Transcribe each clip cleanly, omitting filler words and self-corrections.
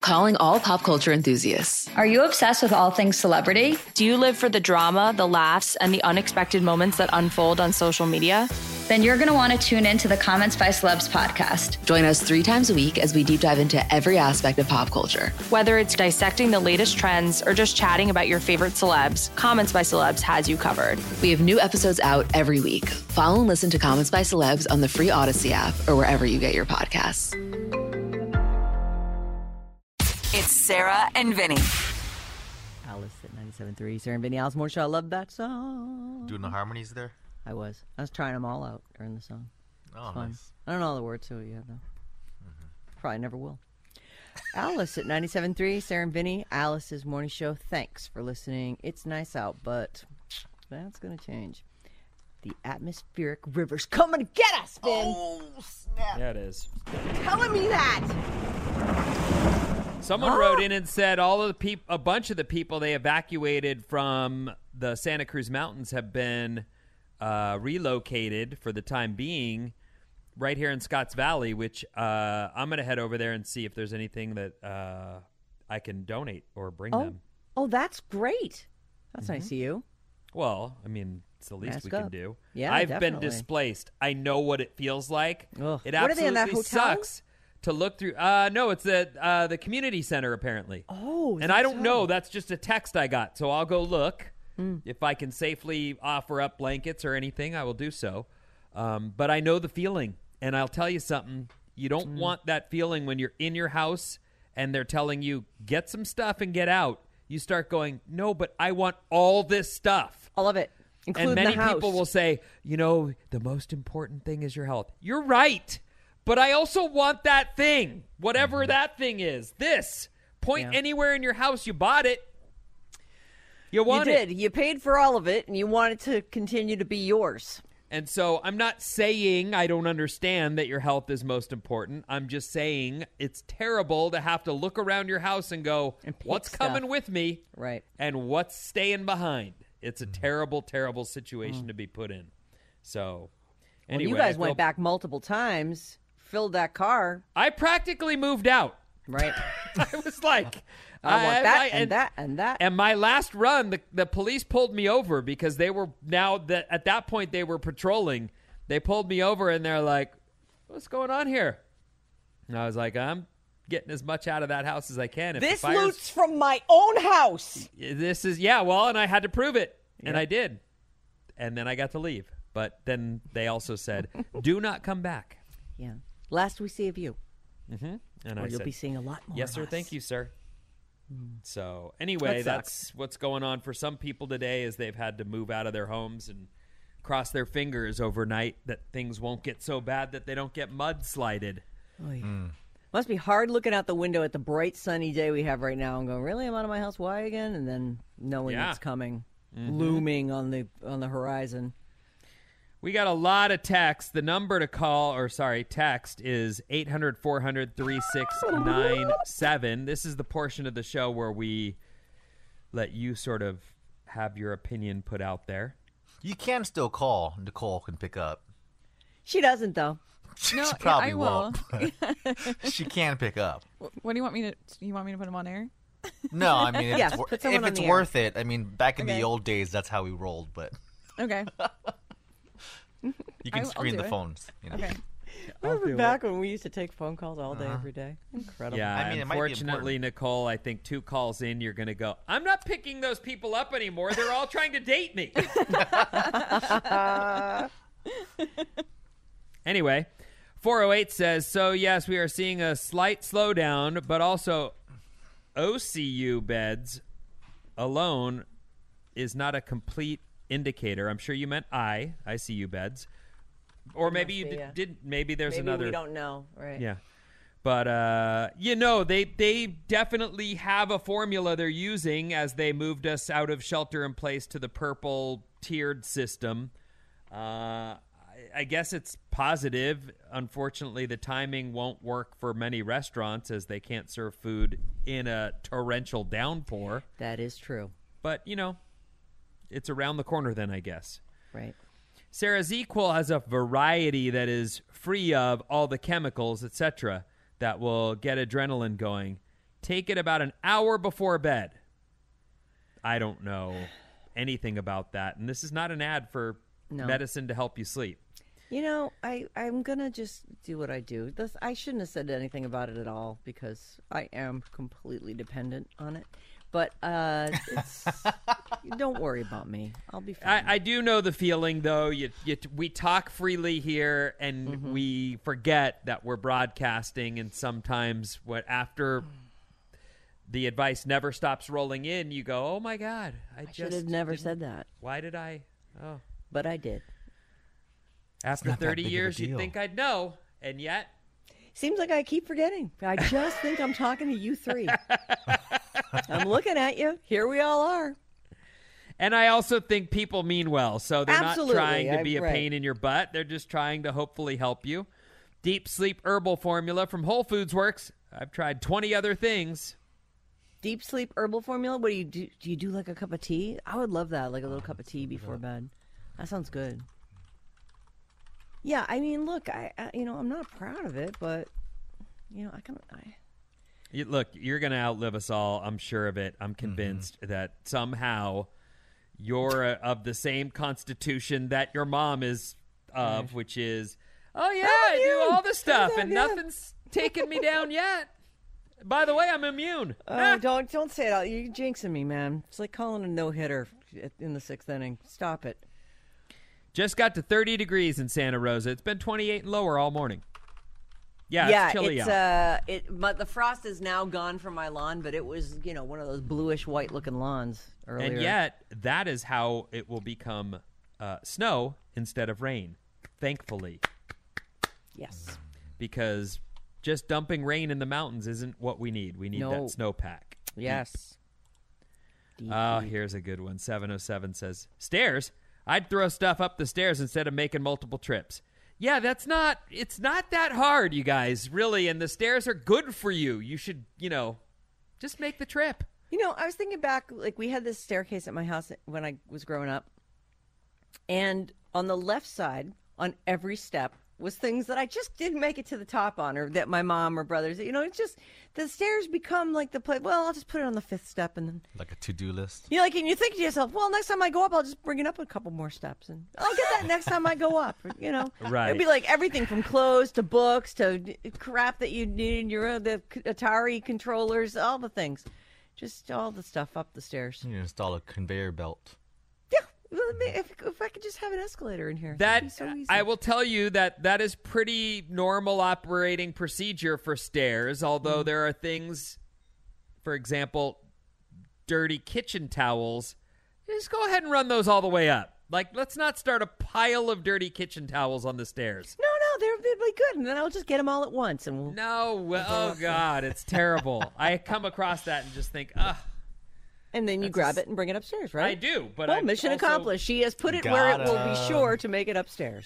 Calling all pop culture enthusiasts. Are you obsessed with all things celebrity? Do you live for the drama, the laughs, and the unexpected moments that unfold on social media? Then you're going to want to tune in to the Comments by Celebs podcast. Join us 3 times a week as we deep dive into every aspect of pop culture. Whether it's dissecting the latest trends or just chatting about your favorite celebs, Comments by Celebs has you covered. We have new episodes out every week. Follow and listen to Comments by Celebs on the free Odyssey app or wherever you get your podcasts. It's Sarah and Vinny. Alice at 97.3. Sarah and Vinny, Alice Moore Show. I love that song. Doing the harmonies there? I was trying them all out during the song. Oh, fun. nice. I don't know all the words to it yet, though. Probably never will. Alice at 97.3. Sarah and Vinny, Alice's morning show. Thanks for listening. It's nice out, but that's going to change. The atmospheric river's coming to get us, Vin. Oh, snap. Yeah, it is. Telling me that. Someone wrote in and said a bunch of the people they evacuated from the Santa Cruz Mountains have been relocated for the time being right here in Scotts Valley, which I'm going to head over there and see if there's anything that I can donate or bring them. Oh, that's great. That's nice of you. Well, I mean, it's the least Mask we can up. do. Yeah, I've definitely. been displaced. I know what it feels like. Ugh. It What are they in that absolutely hotel? sucks to look through. No, it's the community center, apparently. Oh, is and that I don't so? know. That's just a text I got. So I'll go look. If I can safely offer up blankets or anything, I will do so. But I know the feeling. And I'll tell you something. You don't want that feeling when you're in your house and they're telling you, get some stuff and get out. You start going, no, but I want all this stuff. All of it, including And many the house. people will say, the most important thing is your health. You're right. But I also want that thing, whatever that thing is. This. Point anywhere in your house. You bought it. You want it. You did. You paid for all of it, and you want it to continue to be yours. And so I'm not saying I don't understand that your health is most important. I'm just saying it's terrible to have to look around your house and go, And pick what's stuff. coming with me? Right. And what's staying behind? It's a terrible, terrible situation to be put in. So, anyway. Well, you guys I went feel- back multiple times, filled that car. I practically moved out. Right. I was like, I want that and that and that. And my last run, the police pulled me over because they were at that point they were patrolling. They pulled me over and they're like, "What's going on here?" And I was like, "I'm getting as much out of that house as I can." If the This fire's- loot's from my own house. This is and I had to prove it, and Yeah. I did, and then I got to leave. But then they also said, "Do not come back." Yeah. Last we see of you. Mm-hmm. And Or I you'll said, be seeing a lot more. "Yes, of sir. us. Thank you, sir." So anyway, That that's what's going on for some people today is they've had to move out of their homes and cross their fingers overnight that things won't get so bad that they don't get mudslided. Oy. Must be hard looking out the window at the bright sunny day we have right now and going, really, I'm out of my house? Why again? And then knowing Yeah. it's coming, looming on the horizon. We got a lot of text. The number to text is 800-400-3697. This is the portion of the show where we let you sort of have your opinion put out there. You can still call. Nicole can pick up. She doesn't, though. She I probably will. won't. She can pick up. What do you want me to? You want me to put him on air? No, I mean, if Yes, it's, put someone if on it's the air. worth it. I mean, back in Okay. the old days, that's how we rolled. But Okay. you can I'll screen do the it. phones. Okay. Remember back when we used to take phone calls all day, every day? Incredible. Yeah, I mean, it might be unfortunately, Nicole, I think 2 calls in, you're going to go, I'm not picking those people up anymore. They're all trying to date me. Anyway, 408 says, so yes, we are seeing a slight slowdown, but also OCU beds alone is not a complete indicator. I'm sure you meant ICU beds. Or maybe you didn't. Maybe there's Maybe another. we don't know, right? Yeah. But, they definitely have a formula they're using as they moved us out of shelter in place to the purple tiered system. I guess it's positive. Unfortunately, the timing won't work for many restaurants as they can't serve food in a torrential downpour. That is true. But, it's around the corner then, I guess. Right. Sarah, ZQL has a variety that is free of all the chemicals, etc., that will get adrenaline going. take it about an hour before bed. I don't know anything about that. And this is not an ad for medicine to help you sleep. You know, I'm going to just do what I do. I shouldn't have said anything about it at all because I am completely dependent on it. But don't worry about me. I'll be fine. I do know the feeling, though. We talk freely here, and we forget that we're broadcasting. And sometimes after the advice never stops rolling in, you go, oh, my God. I should have never said that. Why did I? Oh. But I did. After 30 years, you'd think I'd know, and yet... Seems like I keep forgetting. I just think I'm talking to you three. I'm looking at you. Here we all are. And I also think people mean well, so they're Absolutely. not trying to be a pain in your butt. They're just trying to hopefully help you. Deep Sleep Herbal Formula from Whole Foods works. I've tried 20 other things. Deep Sleep Herbal Formula? What do you do? Do you do like a cup of tea? I would love that, like a little cup of tea before bed. That sounds good. Yeah, I mean, look, I'm not proud of it, but Look, you're going to outlive us all. I'm sure of it. I'm convinced that somehow you're of the same constitution that your mom is of, which is, I do all the stuff and nothing's taken me down yet. By the way, I'm immune. Don't say it out. You're jinxing me, man. It's like calling a no-hitter in the 6th inning. Stop it. Just got to 30 degrees in Santa Rosa. It's been 28 and lower all morning. Yeah, it's chilly out. But the frost is now gone from my lawn, but it was, one of those bluish white looking lawns earlier. And yet, that is how it will become snow instead of rain, thankfully. Yes. Because just dumping rain in the mountains isn't what we need. We need that snowpack. Yes. Here's a good one. 707 says, stairs? I'd throw stuff up the stairs instead of making multiple trips. Yeah, it's not that hard, you guys, really, and the stairs are good for you. You should, just make the trip. I was thinking back, like we had this staircase at my house when I was growing up, and on the left side, on every step, was things that I just didn't make it to the top on, or that my mom or brothers, it's just, the stairs become like the place, well, I'll just put it on the 5th step, and then... Like a to-do list? And you think to yourself, well, next time I go up, I'll just bring it up a couple more steps, and I'll get that next time I go up, Right. It'd be like everything from clothes to books to crap that you need in the Atari controllers, all the things. Just all the stuff up the stairs. You install a conveyor belt. If I could just have an escalator in here, that'd be so easy. I will tell you that is pretty normal operating procedure for stairs, although there are things, for example, dirty kitchen towels. Just go ahead and run those all the way up. Like, let's not start a pile of dirty kitchen towels on the stairs. No, they'll be good, and then I'll just get them all at once. And oh, God, it's terrible. I come across that and just think, ugh. And then you grab it and bring it upstairs, right? I do, but mission accomplished. She has put it where it will be sure to make it upstairs.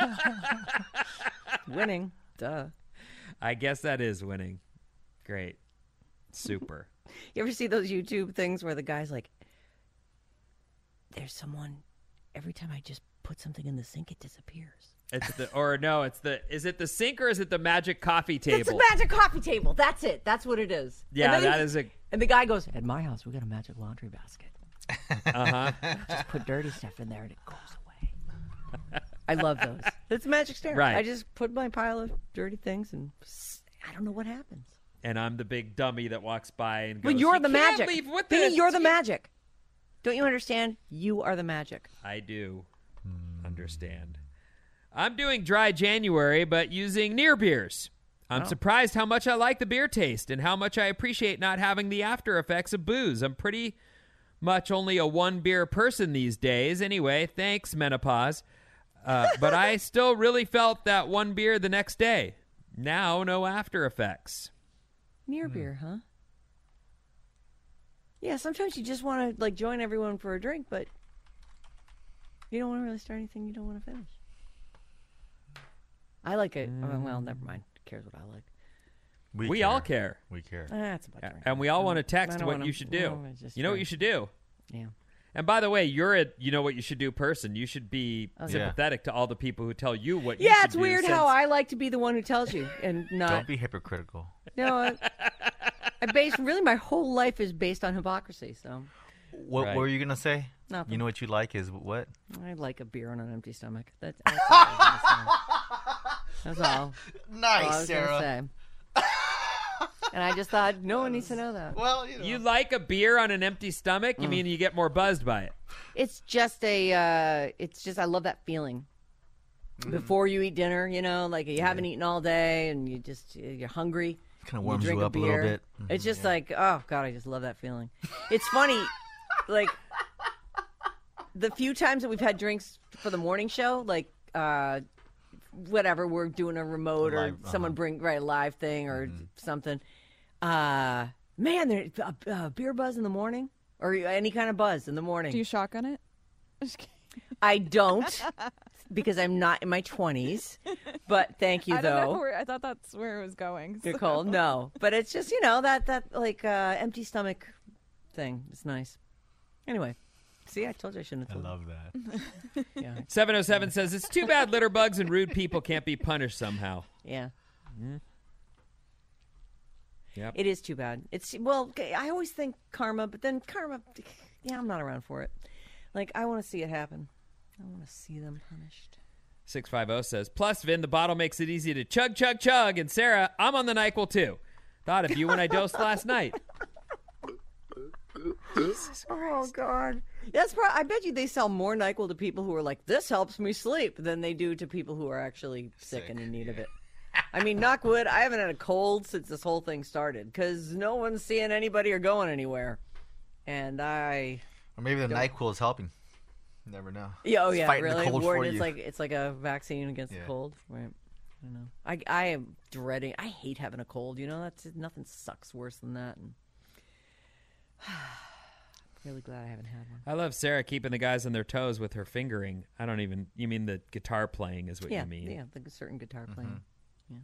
Winning. Duh. I guess that is winning. Great. Super. You ever see those YouTube things where the guy's like, there's someone, every time I just put something in the sink, it disappears. Is it the sink or is it the magic coffee table? It's the magic coffee table. That's it. That's what it is. Yeah, And the guy goes, at my house, we got a magic laundry basket. Uh-huh. Just put dirty stuff in there and it goes away. I love those. It's a magic stair. Right. I just put my pile of dirty things and I don't know what happens. And I'm the big dummy that walks by and goes, But you're the can't magic. leave with Vinny, this. you're the magic. Don't you understand? You are the magic. I do understand. I'm doing dry January, but using near beers. I'm surprised how much I like the beer taste and how much I appreciate not having the after effects of booze. I'm pretty much only a one beer person these days. Anyway, thanks, menopause. But I still really felt that one beer the next day. Now, no after effects. Near beer, huh? Yeah, sometimes you just want to join everyone for a drink, but you don't want to really start anything you don't want to finish. I like it. Oh, well, never mind. Who cares what I like? We all care. We care. That's about right. And we all want to text what you should do. You know what you should do? Yeah. And by the way, you're a you know what you should do person. You should be sympathetic to all the people who tell you what you should do. Yeah, it's weird how I like to be the one who tells you and not. Don't be hypocritical. No, Really, my whole life is based on hypocrisy. So What were you gonna say? Nothing. You know what you like is what? I like a beer on an empty stomach. That's all I was gonna say. That's all. Nice, all I was Sarah. gonna say. And I just thought no one needs to know that. Well, you know. You like a beer on an empty stomach? You mean you get more buzzed by it? It's just I love that feeling. Before you eat dinner, like you haven't eaten all day and you're hungry. Kind of warms drink you up a little bit. It's just like, oh God, I just love that feeling. It's funny, like the few times that we've had drinks for the morning show, like whatever, we're doing a remote or someone bring a live thing or something. Man, there's a beer buzz in the morning or any kind of buzz in the morning. Do you shotgun it? Just kidding. I don't. Because I'm not in my 20s, but thank you, I don't though. know I thought that's where it was going. So. Nicole, no. But it's just, that like empty stomach thing. It's nice. Anyway, see, I told you I shouldn't have I told love that. Yeah. 707 says, it's too bad litter bugs and rude people can't be punished somehow. Yeah. Yep. It is too bad. I always think karma, but then karma, I'm not around for it. Like, I want to see it happen. I want to see them punished. 650 says, plus, Vin, the bottle makes it easy to chug, chug, chug. And Sarah, I'm on the NyQuil too. Thought of you when I dosed last night. Oh, God. I bet you they sell more NyQuil to people who are like, this helps me sleep, than they do to people who are actually sick and in need of it. I mean, knock wood, I haven't had a cold since this whole thing started because no one's seeing anybody or going anywhere. And Or maybe the NyQuil is helping. You never know. Yeah, It's fighting really? the cold for you. It's like a vaccine against the cold. Right. I don't know. I am dreading. I hate having a cold. Nothing sucks worse than that. And really glad I haven't had one. I love Sarah keeping the guys on their toes with her fingering. You mean the guitar playing is what you mean. Yeah, the certain guitar playing. Yeah.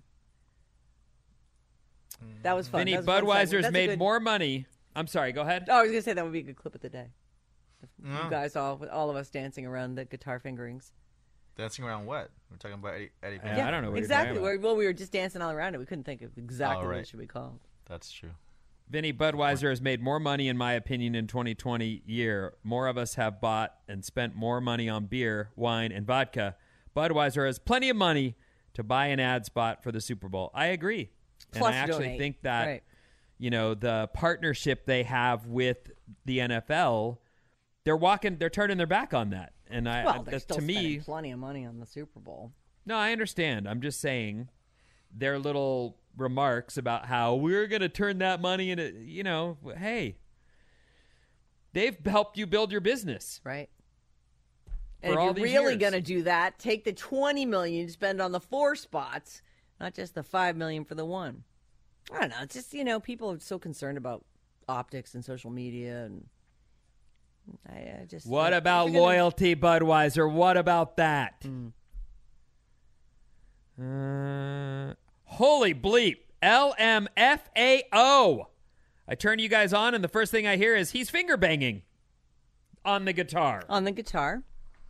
That was fun. Vinny, That was a fun segment. Budweiser's That's made more money. I'm sorry, go ahead. Oh, I was going to say that would be a good clip of the day. You guys with all of us dancing around the guitar fingerings. Dancing around what? We're talking about Eddie Van Yeah, I don't know what exactly. you're talking about. We were just dancing all around it. We couldn't think of exactly what it should be called. That's true. Vinny, Budweiser has made more money, in my opinion, in 2020 year. More of us have bought and spent more money on beer, wine, and vodka. Budweiser has plenty of money to buy an ad spot for the Super Bowl. I agree. Plus and I actually donate. think that, Right. The partnership they have with the NFL, they're turning their back on that. And They're still to me, spending plenty of money on the Super Bowl. no, I understand. I'm just saying their little remarks about how we're going to turn that money into, hey, they've helped you build your business. Right. For And all if you're these really years. going to do that, take the $20 million you spend on the 4 spots, not just the $5 million for the 1. I don't know. It's just, people are so concerned about optics and social media. And I just. What if about you're gonna- loyalty, Budweiser? What about that? Holy bleep. LMFAO. I turn you guys on, and the first thing I hear is he's finger banging on the guitar. On the guitar.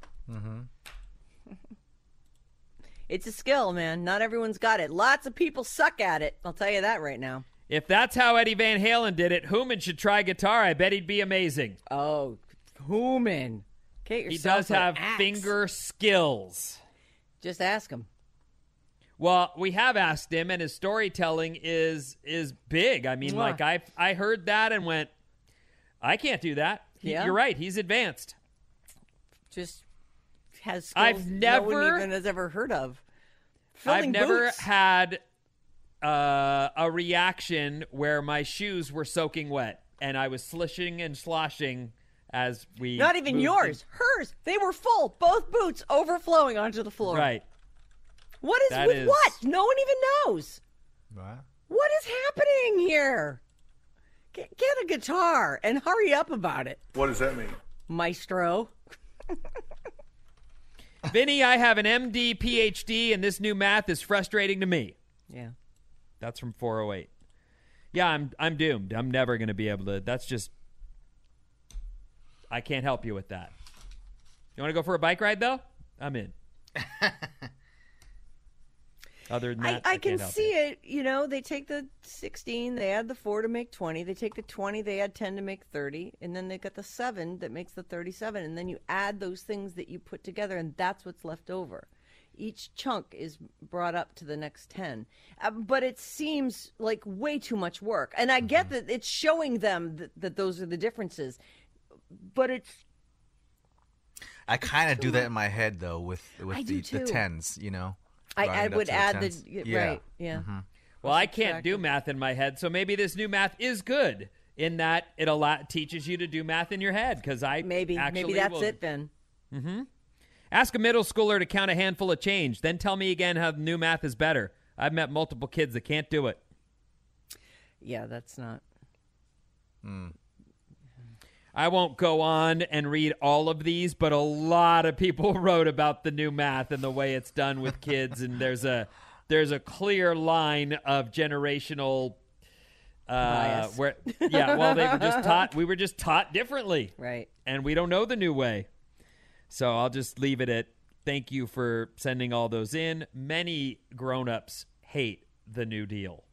It's a skill, man. Not everyone's got it. Lots of people suck at it. I'll tell you that right now. If that's how Eddie Van Halen did it, Hooman should try guitar. I bet he'd be amazing. Oh, Hooman. Get He yourself does have an axe. finger skills. Just ask him. Well, we have asked him, and his storytelling is big. I mean, Mwah. like I heard that and went, I can't do that. Yeah. You're right. He's advanced. Just has skills no one even has ever heard of. I've Filling never boots. had a reaction where my shoes were soaking wet and I was slishing and sloshing as we Not even moved yours. Hers. They were full. Both boots overflowing onto the floor. Right. What is That with is- what? No one even knows. What? What is happening here? Get a guitar and hurry up about it. What does that mean? Maestro. Vinny, I have an MD, PhD, and this new math is frustrating to me. Yeah. That's from 408. Yeah, I'm doomed. I'm never going to be able to. That's just. I can't help you with that. You want to go for a bike ride, though? I'm in. Other than that, I can can't help see you. it. You know, they take the 16, they add the 4 to make 20. They take the 20, they add 10 to make 30. And then they got the 7 that makes the 37. And then you add those things that you put together, and that's what's left over. Each chunk is brought up to the next 10. But it seems like way too much work. And I get that it's showing them that those are the differences. But it's... I kind of do that in my head, though, with I do the too. tens, you know? I Rounding up would to add tens. right, yeah. Well, I can't do math in my head, so maybe this new math is good in that it teaches you to do math in your head, because Maybe that's it then. Ask a middle schooler to count a handful of change, then tell me again how the new math is better. I've met multiple kids that can't do it. Yeah, that's not... I won't go on and read all of these, but a lot of people wrote about the new math and the way it's done with kids, and there's a clear line of generational bias. we were just taught differently. Right. And we don't know the new way. So I'll just leave it at thank you for sending all those in. Many grown-ups hate the New Deal.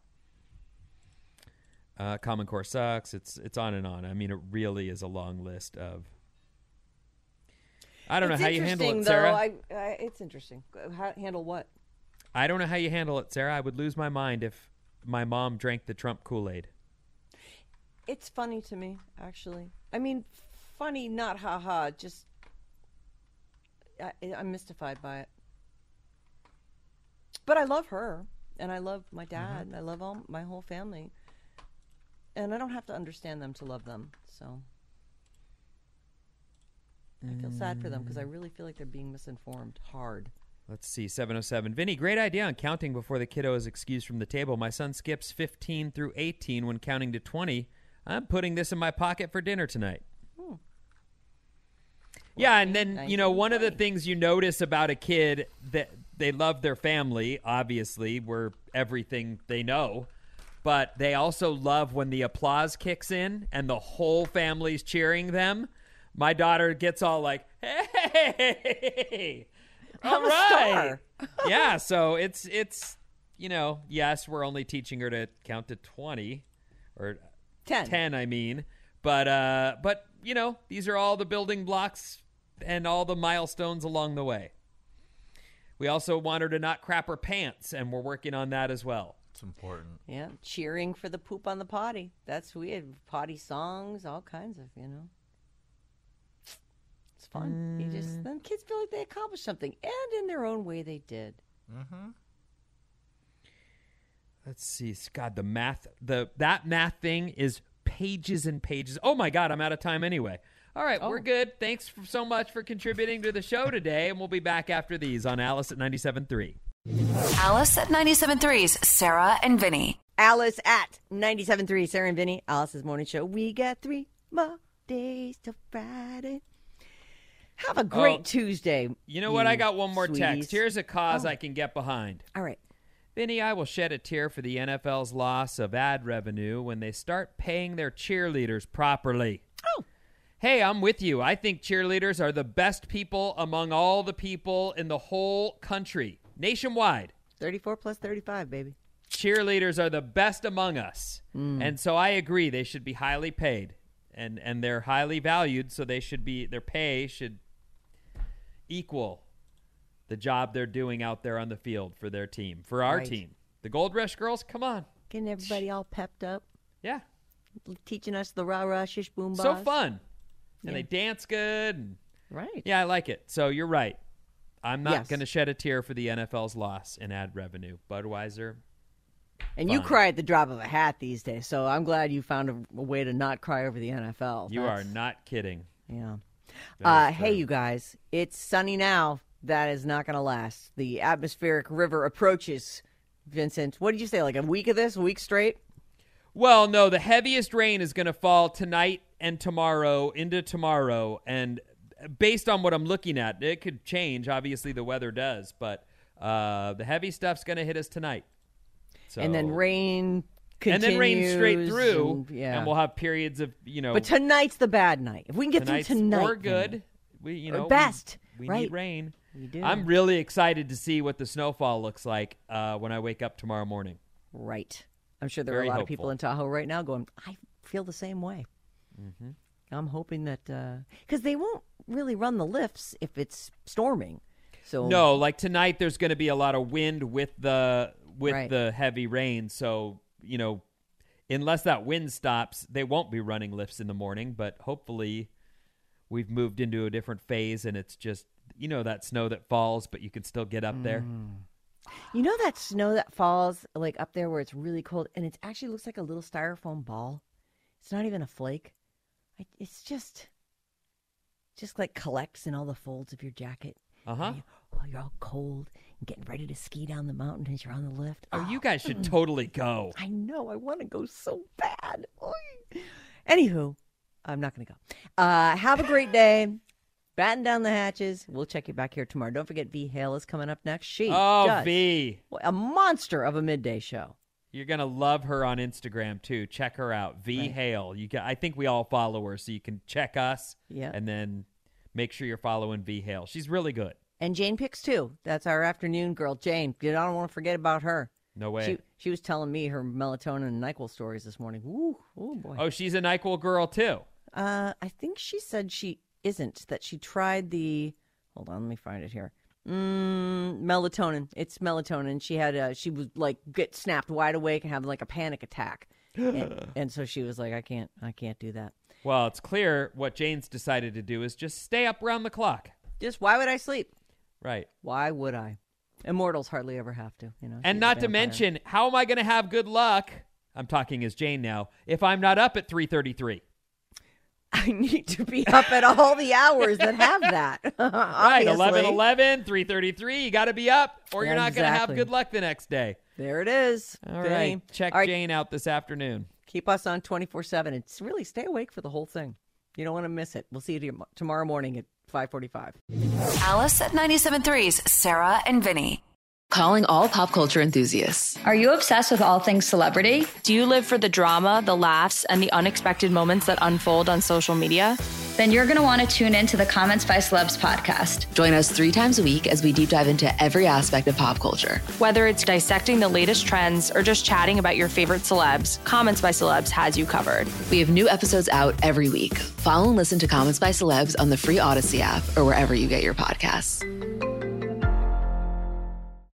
Common Core sucks. It's on and on. I mean, it really is a long list of... I don't know how you handle it, Sarah. It's interesting. Handle what? I don't know how you handle it, Sarah. I would lose my mind if my mom drank the Trump Kool-Aid. It's funny to me, actually. I mean, funny, not ha-ha. Just... I'm mystified by it. But I love her, and I love my dad, and I love my whole family. And I don't have to understand them to love them, so... I feel sad for them, because I really feel like they're being misinformed hard. Let's see, 707. Vinny, great idea on counting before the kiddo is excused from the table. My son skips 15 through 18 when counting to 20. I'm putting this in my pocket for dinner tonight. Yeah, and then, one of the things you notice about a kid, that they love their family, obviously, we're everything they know, but they also love when the applause kicks in and the whole family's cheering them. My daughter gets all like, hey, all right. Yeah, so it's yes, we're only teaching her to count to 20 or 10, I mean. But these are all the building blocks and all the milestones along the way. We also want her to not crap her pants, and we're working on that as well. It's important. Yeah, cheering for the poop on the potty. We had potty songs, all kinds of, It's fun. Then kids feel like they accomplished something, and in their own way they did. Let's see. God, the math, that math thing is pages and pages. Oh my God, I'm out of time anyway. All right, we're good. Thanks so much for contributing to the show today, and we'll be back after these on Alice at 97.3. Alice at 97.3's Sarah and Vinny. Alice at 97.3, Sarah and Vinny, Alice's morning show. We got 3 more days till Friday. Have a great Tuesday. You know what? I got one more sweeties. text. Here's a cause I can get behind. All right. Vinny, I will shed a tear for the NFL's loss of ad revenue when they start paying their cheerleaders properly. Oh. Hey, I'm with you. I think cheerleaders are the best people among all the people in the whole country, nationwide. 34 plus 35, baby. Cheerleaders are the best among us. And so I agree they should be highly paid. And they're highly valued, so their pay should equal the job they're doing out there on the field for their team, for our team. The Gold Rush girls, come on. Getting everybody all pepped up. Yeah. Teaching us the rah-rah shish boom So boss. fun. And they dance good. And right. Yeah, I like it. So you're right. I'm not going to shed a tear for the NFL's loss in ad revenue. Budweiser. And you cry at the drop of a hat these days, so I'm glad you found a way to not cry over the NFL. You are not kidding. Yeah. Hey, you guys, it's sunny now. That is not going to last. The atmospheric river approaches. Vincent, what did you say, like a week of this, a week straight? Well, no, the heaviest rain is going to fall tonight and tomorrow into tomorrow. And based on what I'm looking at, it could change. Obviously, the weather does. But the heavy stuff's going to hit us tonight. So, and then rain continues. And then rain straight through. And we'll have periods of, But tonight's the bad night. If we can get through tonight. Or good. We best. We right. need rain. You do. I'm really excited to see what the snowfall looks like when I wake up tomorrow morning. Right. I'm sure there are Very a lot hopeful. of people in Tahoe right now going, I feel the same way. Mm-hmm. I'm hoping that, because they won't really run the lifts if it's storming. So No, like tonight there's going to be a lot of wind with the Right. the heavy rain. So, unless that wind stops, they won't be running lifts in the morning. But hopefully we've moved into a different phase and it's just, that snow that falls, but you can still get up there. You know that snow that falls like up there where it's really cold and it actually looks like a little styrofoam ball? It's not even a flake. It's just like collects in all the folds of your jacket. Uh-huh. You're all cold and getting ready to ski down the mountain as you're on the lift. Oh, you guys should totally go. I know. I want to go so bad. Oy. Anywho, I'm not going to go. Have a great day. Batten down the hatches. We'll check you back here tomorrow. Don't forget V. Hale is coming up next. She does V. a monster of a midday show. You're going to love her on Instagram, too. Check her out. V. Right. Hale. I think we all follow her, so you can check us. Yeah. And then make sure you're following V. Hale. She's really good. And Jane Picks, too. That's our afternoon girl, Jane. I don't want to forget about her. No way. She was telling me her melatonin and NyQuil stories this morning. Ooh, oh boy. Oh, she's a NyQuil girl, too. I think she said she isn't, that she tried the, hold on, let me find it here. Melatonin. It's melatonin. She had she was like get snapped wide awake and have like a panic attack. and so she was like, I can't do that. Well, it's clear what Jane's decided to do is just stay up around the clock. Just why would I sleep? Right. Why would I? Immortals hardly ever have to, And She's not a to vampire. mention, how am I going to have good luck? I'm talking as Jane now. If I'm not up at 3:33. I need to be up at all the hours that have that. Right, Obviously. 11:11, 3:33. You got to be up, or you're not going to have Exactly. good luck the next day. There it is. All Vinny. right, check All right, Jane out this afternoon. keep us on 24/7. It's really stay awake for the whole thing. You don't want to miss it. We'll see you tomorrow morning at 5:45. Alice at 97.3's Sarah and Vinny. Calling all pop culture enthusiasts. Are you obsessed with all things celebrity? Do you live for the drama, the laughs, and the unexpected moments that unfold on social media? Then you're going to want to tune in to the Comments by Celebs podcast. Join us 3 times a week as we deep dive into every aspect of pop culture. Whether it's dissecting the latest trends or just chatting about your favorite celebs, Comments by Celebs has you covered. We have new episodes out every week. Follow and listen to Comments by Celebs on the free Odyssey app or wherever you get your podcasts.